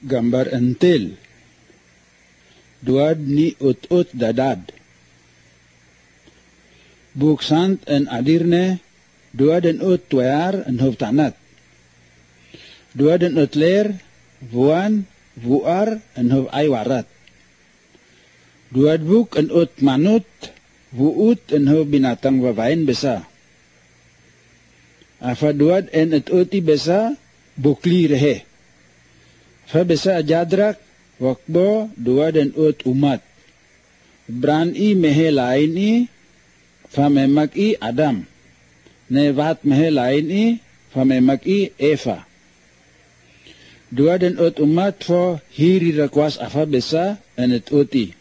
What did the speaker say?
gambar entil. Duad ni ut dadad. Buksant en adirne, duad en ut tuar en hubtanat. Duad en ut ler, vuan, vuar en hub aywarat. Duad buk en ut manut, vuut en hub binatang babain besa. Afa duad en et uti besa, bukli rehe. Fa besa ajadrak, wakbo duad en ut umat. Bran i mehe lain i, fa memak i Adam. Nevat mehe lain i, fa memak i Eva. Duad en ut umat fo hiri rakwas afa besa en et uti.